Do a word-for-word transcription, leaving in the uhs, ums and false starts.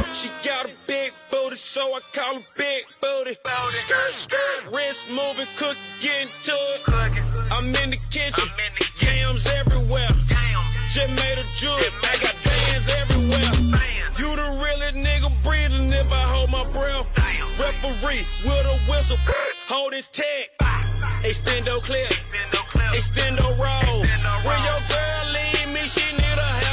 She got a big booty, so I call her big booty. Skirt, skirt, wrist moving, cook, getting to it. I'm in the kitchen, yams everywhere. Just made a jewel, I got bands everywhere. You the realest nigga breathing if I hold my breath. Referee with a whistle, hold his tag. Extendo clip, extendo roll. When your girl leave me, she need a